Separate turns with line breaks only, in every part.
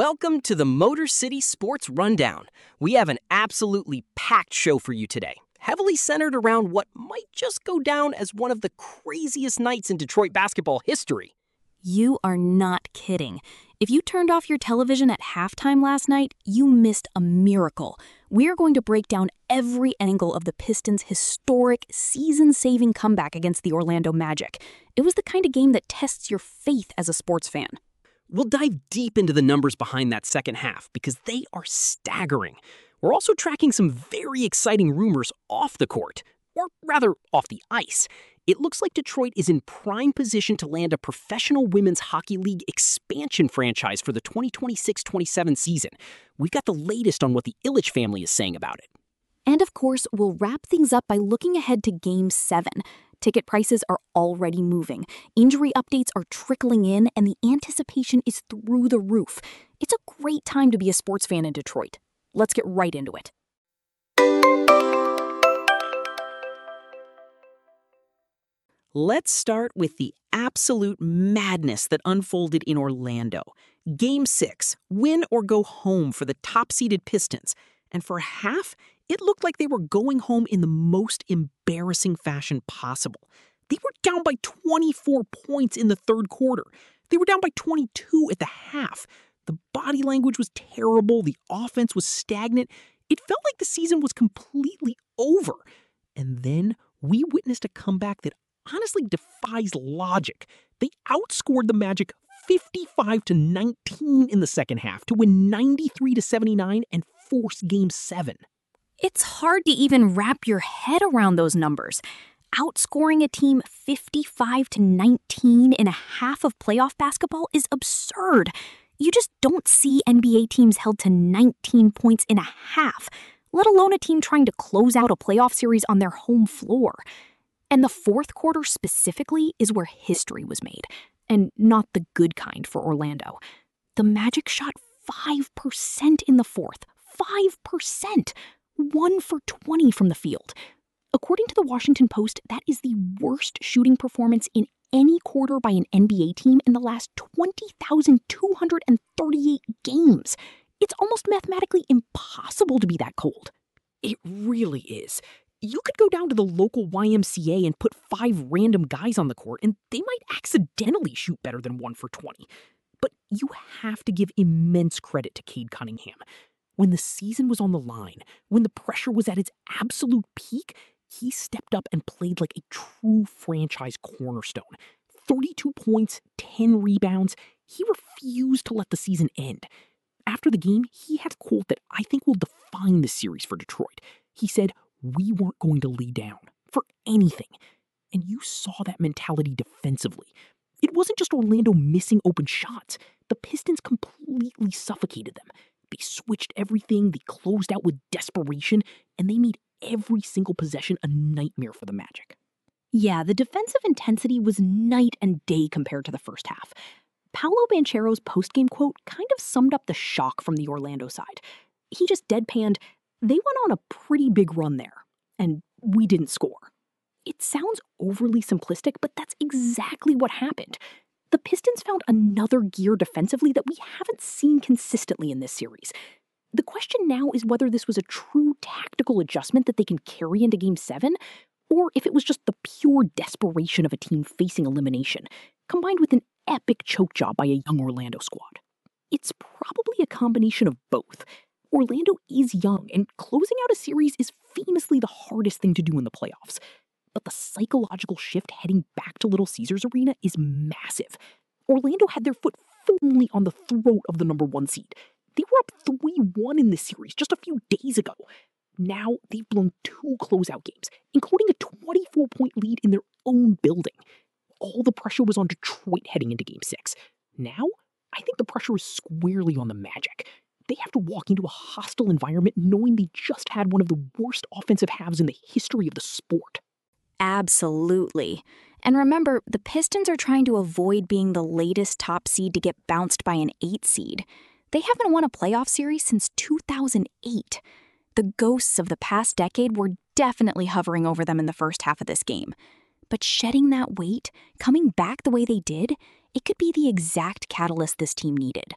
Welcome to the Motor City Sports Rundown. We have an absolutely packed show for you today, heavily centered around what might just go down as one of the craziest nights in Detroit basketball history.
You are not kidding. If you turned off your television at halftime last night, you missed a miracle. We are going to break down every angle of the Pistons' historic, season-saving comeback against the Orlando Magic. It was the kind of game that tests your faith as a sports fan.
We'll dive deep into the numbers behind that second half because they are staggering. We're also tracking some very exciting rumors off the court, or rather off the ice. It looks like Detroit is in prime position to land a professional women's hockey league expansion franchise for the 2026-27 season. We've got the latest on what the Ilitch family is saying about it.
And of course, we'll wrap things up by looking ahead to Game 7. Ticket prices are already moving. Injury updates are trickling in, and the anticipation is through the roof. It's a great time to be a sports fan in Detroit. Let's get right into it.
Let's start with the absolute madness that unfolded in Orlando. Game 6, win or go home for the top-seeded Pistons. And for half, it looked like they were going home in the most embarrassing fashion possible. They were down by 24 points in the third quarter. They were down by 22 at the half. The body language was terrible. The offense was stagnant. It felt like the season was completely over. And then we witnessed a comeback that honestly defies logic. They outscored the Magic 55-19 in the second half to win 93-79 and force Game 7.
It's hard to even wrap your head around those numbers. Outscoring a team 55-19 in a half of playoff basketball is absurd. You just don't see NBA teams held to 19 points in a half, let alone a team trying to close out a playoff series on their home floor. And the fourth quarter specifically is where history was made, and not the good kind for Orlando. The Magic shot 5% in the fourth. 5%! 1 for 20 from the field. According to the Washington Post, that is the worst shooting performance in any quarter by an NBA team in the last 20,238 games. It's almost mathematically impossible to be that cold.
It really is. You could go down to the local YMCA and put 5 random guys on the court, and they might accidentally shoot better than 1 for 20. But you have to give immense credit to Cade Cunningham. When the season was on the line, when the pressure was at its absolute peak, he stepped up and played like a true franchise cornerstone. 32 points, 10 rebounds. He refused to let the season end. After the game, he had a quote that I think will define the series for Detroit. He said, "We weren't going to lay down for anything." And you saw that mentality defensively. It wasn't just Orlando missing open shots. The Pistons completely suffocated them. They switched everything, they closed out with desperation, and they made every single possession a nightmare for the Magic.
Yeah, the defensive intensity was night and day compared to the first half. Paolo Banchero's postgame quote kind of summed up the shock from the Orlando side. He just deadpanned, "They went on a pretty big run there, and we didn't score." It sounds overly simplistic, but that's exactly what happened. The Pistons found another gear defensively that we haven't seen consistently in this series. The question now is whether this was a true tactical adjustment that they can carry into Game 7, or if it was just the pure desperation of a team facing elimination, combined with an epic choke job by a young Orlando squad. It's probably a combination of both. Orlando is young, and closing out a series is famously the hardest thing to do in the playoffs. But the psychological shift heading back to Little Caesars Arena is massive. Orlando had their foot firmly on the throat of the number 1 seed. They were up 3-1 in this series just a few days ago. Now they've blown 2 closeout games, including a 24-point lead in their own building. All the pressure was on Detroit heading into Game 6. Now, I think the pressure is squarely on the Magic. They have to walk into a hostile environment knowing they just had one of the worst offensive halves in the history of the sport. Absolutely. And remember, the Pistons are trying to avoid being the latest top seed to get bounced by an 8 seed. They haven't won a playoff series since 2008. The ghosts of the past decade were definitely hovering over them in the first half of this game. But shedding that weight, coming back the way they did, it could be the exact catalyst this team needed.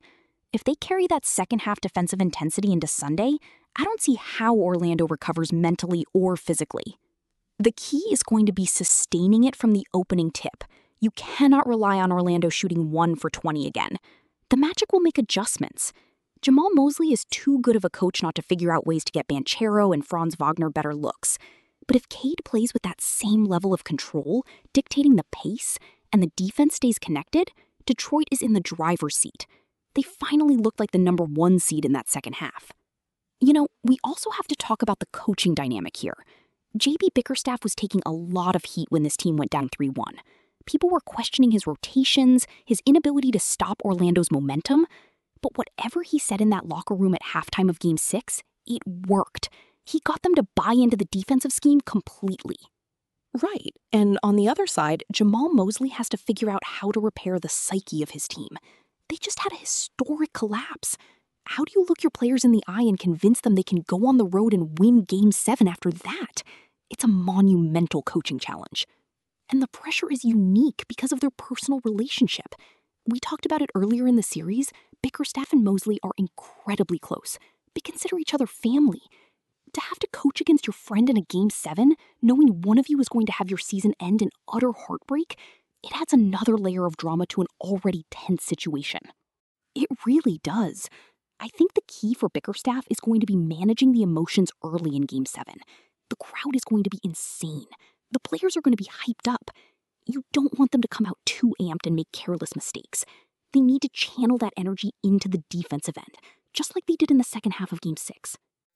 If they carry that second half defensive intensity into Sunday, I don't see how Orlando recovers mentally or physically. The key is going to be sustaining it from the opening tip. You cannot rely on Orlando shooting 1 for 20 again. The Magic will make adjustments. Jamal Mosley is too good of a coach not to figure out ways to get Banchero and Franz Wagner better looks. But if Cade plays with that same level of control, dictating the pace, and the defense stays connected, Detroit is in the driver's seat. They finally looked like the number 1 seed in that second half. You know, we also have to talk about the coaching dynamic here. JB Bickerstaff was taking a lot of heat when this team went down 3-1. People were questioning his rotations, his inability to stop Orlando's momentum. But whatever he said in that locker room at halftime of Game 6, it worked. He got them to buy into the defensive scheme completely.
Right. And on the other side, Jamal Mosley has to figure out how to repair the psyche of his team. They just had a historic collapse. How do you look your players in the eye and convince them they can go on the road and win Game 7 after that? It's a monumental coaching challenge. And the pressure is unique because of their personal relationship. We talked about it earlier in the series. Bickerstaff and Mosley are incredibly close. They consider each other family. To have to coach against your friend in a Game 7, knowing one of you is going to have your season end in utter heartbreak, it adds another layer of drama to an already tense situation. It really does. I think the key for Bickerstaff is going to be managing the emotions early in Game 7. The crowd is going to be insane. The players are going to be hyped up. You don't want them to come out too amped and make careless mistakes. They need to channel that energy into the defensive end, just like they did in the second half of Game 6.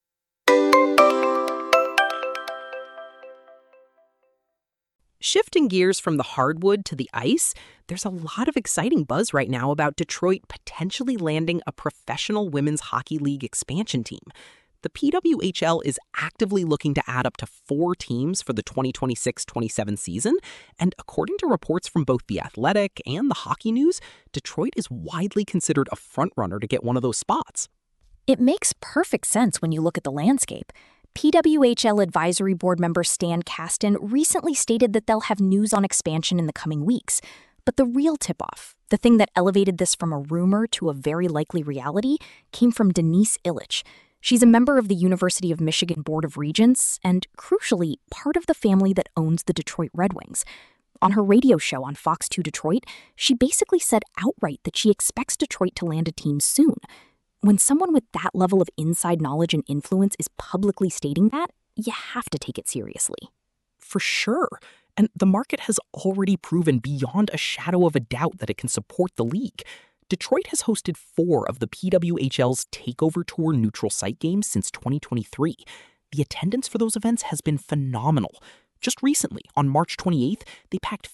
Shifting gears from the hardwood to the ice, there's a lot of exciting buzz right now about Detroit potentially landing a professional women's hockey league expansion team. The PWHL is actively looking to add up to 4 teams for the 2026-27 season, and according to reports from both The Athletic and the Hockey News, Detroit is widely considered a frontrunner to get one of those spots.
It makes perfect sense when you look at the landscape. PWHL Advisory Board member Stan Kasten recently stated that they'll have news on expansion in the coming weeks. But the real tip-off, the thing that elevated this from a rumor to a very likely reality, came from Denise Ilitch. She's a member of the University of Michigan Board of Regents and, crucially, part of the family that owns the Detroit Red Wings. On her radio show on Fox 2 Detroit, she basically said outright that she expects Detroit to land a team soon. When someone with that level of inside knowledge and influence is publicly stating that, you have to take it seriously.
For sure. And the market has already proven beyond a shadow of a doubt that it can support the league. Detroit has hosted 4 of the PWHL's Takeover Tour neutral site games since 2023. The attendance for those events has been phenomenal. Just recently, on March 28th, they packed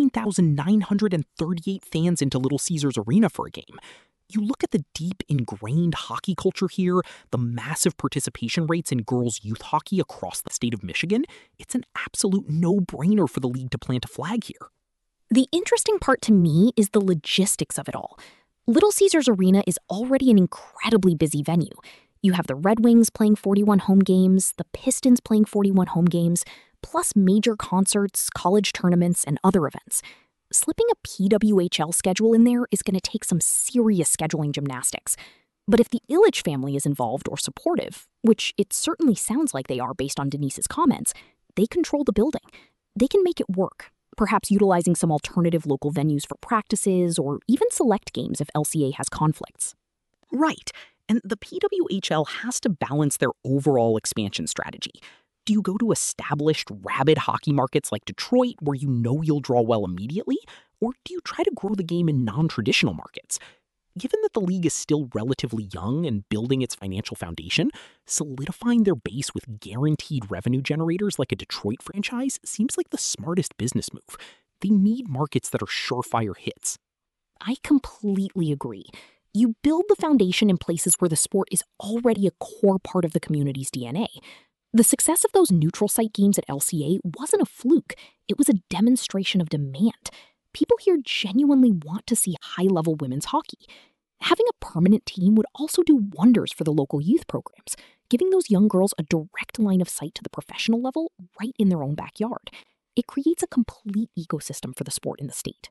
15,938 fans into Little Caesars Arena for a game. You look at the deep ingrained hockey culture here, the massive participation rates in girls' youth hockey across the state of Michigan, it's an absolute no-brainer for the league to plant a flag here.
The interesting part to me is the logistics of it all. Little Caesars Arena is already an incredibly busy venue. You have the Red Wings playing 41 home games, the Pistons playing 41 home games, plus major concerts, college tournaments, and other events. Slipping a PWHL schedule in there is going to take some serious scheduling gymnastics. But if the Ilitch family is involved or supportive, which it certainly sounds like they are based on Denise's comments, they control the building. They can make it work, perhaps utilizing some alternative local venues for practices or even select games if LCA has conflicts.
Right. And the PWHL has to balance their overall expansion strategy. Do you go to established, rabid hockey markets like Detroit, where you know you'll draw well immediately? Or do you try to grow the game in non-traditional markets? Given that the league is still relatively young and building its financial foundation, solidifying their base with guaranteed revenue generators like a Detroit franchise seems like the smartest business move. They need markets that are surefire hits.
I completely agree. You build the foundation in places where the sport is already a core part of the community's DNA. The success of those neutral site games at LCA wasn't a fluke. It was a demonstration of demand. People here genuinely want to see high-level women's hockey. Having a permanent team would also do wonders for the local youth programs, giving those young girls a direct line of sight to the professional level right in their own backyard. It creates a complete ecosystem for the sport in the state.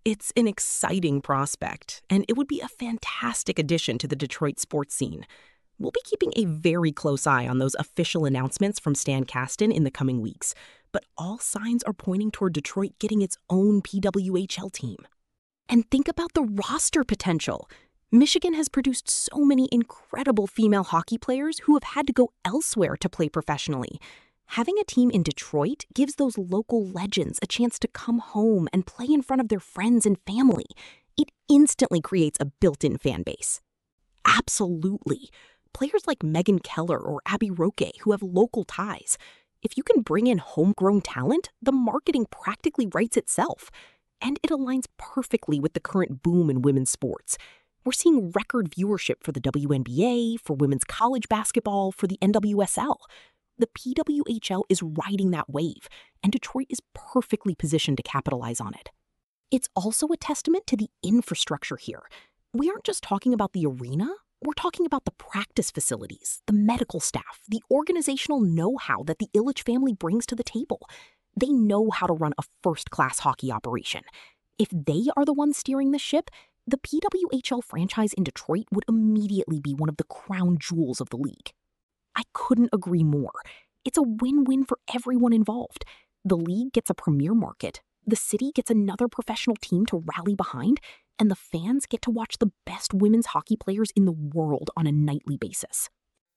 It's an exciting prospect, and it would be a fantastic addition to the Detroit sports scene. We'll be keeping a very close eye on those official announcements from Stan Kasten in the coming weeks, but all signs are pointing toward Detroit getting its own PWHL team. And think about the roster potential. Michigan has produced so many incredible female hockey players who have had to go elsewhere to play professionally. Having a team in Detroit gives those local legends a chance to come home and play in front of their friends and family. It instantly creates a built-in fan base. Absolutely. Players like Megan Keller or Abby Roque who have local ties. If you can bring in homegrown talent, the marketing practically writes itself. And it aligns perfectly with the current boom in women's sports. We're seeing record viewership for the WNBA, for women's college basketball, for the NWSL. The PWHL is riding that wave, and Detroit is perfectly positioned to capitalize on it. It's also a testament to the infrastructure here. We aren't just talking about the arena, we're talking about the practice facilities, the medical staff, the organizational know-how that the Ilitch family brings to the table. They know how to run a first-class hockey operation. If they are the ones steering the ship, the PWHL franchise in Detroit would immediately be one of the crown jewels of the league. I couldn't agree more. It's a win-win for everyone involved. The league gets a premier market, the city gets another professional team to rally behind, and the fans get to watch the best women's hockey players in the world on a nightly basis.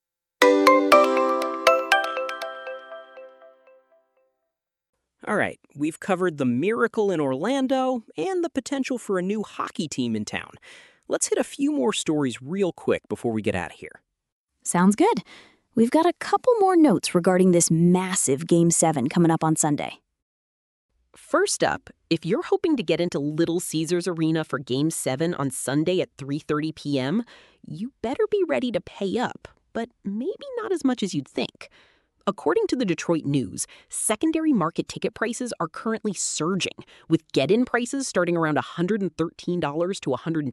All right, we've covered the miracle in Orlando and the potential for a new hockey team in town. Let's hit a few more stories real quick before we get out of here.
Sounds good. We've got a couple more notes regarding this massive Game 7 coming up on Sunday.
First up, if you're hoping to get into Little Caesars Arena for Game 7 on Sunday at 3:30 p.m., you better be ready to pay up, but maybe not as much as you'd think. According to the Detroit News, secondary market ticket prices are currently surging, with get-in prices starting around $113 to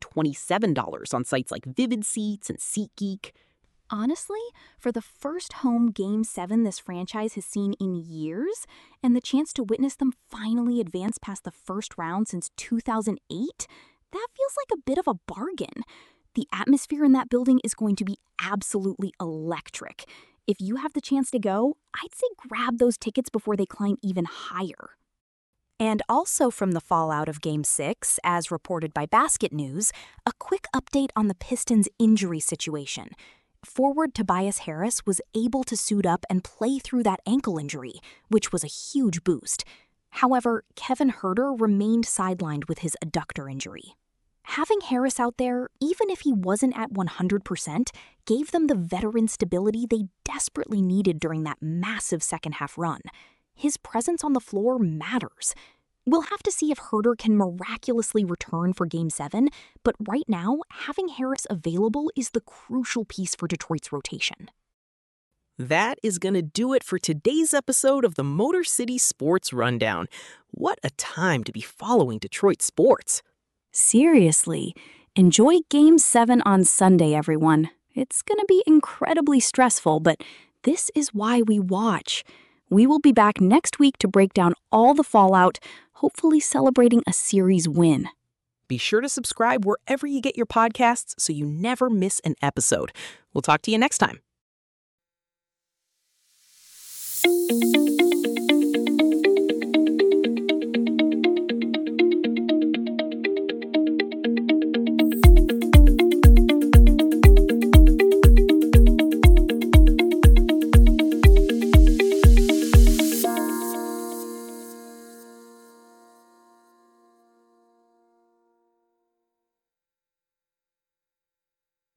$127 on sites like Vivid Seats and SeatGeek.
Honestly, for the first home Game 7 this franchise has seen in years, and the chance to witness them finally advance past the first round since 2008, that feels like a bit of a bargain. The atmosphere in that building is going to be absolutely electric. If you have the chance to go, I'd say grab those tickets before they climb even higher. And also from the fallout of Game 6, as reported by Basket News, a quick update on the Pistons' injury situation. Forward Tobias Harris was able to suit up and play through that ankle injury, which was a huge boost. However, Kevin Huerter remained sidelined with his adductor injury. Having Harris out there, even if he wasn't at 100%, gave them the veteran stability they desperately needed during that massive second-half run. His presence on the floor matters. We'll have to see if Huerter can miraculously return for Game 7, but right now, having Harris available is the crucial piece for Detroit's rotation.
That is going to do it for today's episode of the Motor City Sports Rundown. What a time to be following Detroit sports.
Seriously, enjoy Game 7 on Sunday, everyone. It's going to be incredibly stressful, but this is why we watch. We will be back next week to break down all the fallout, hopefully celebrating a series win.
Be sure to subscribe wherever you get your podcasts so you never miss an episode. We'll talk to you next time.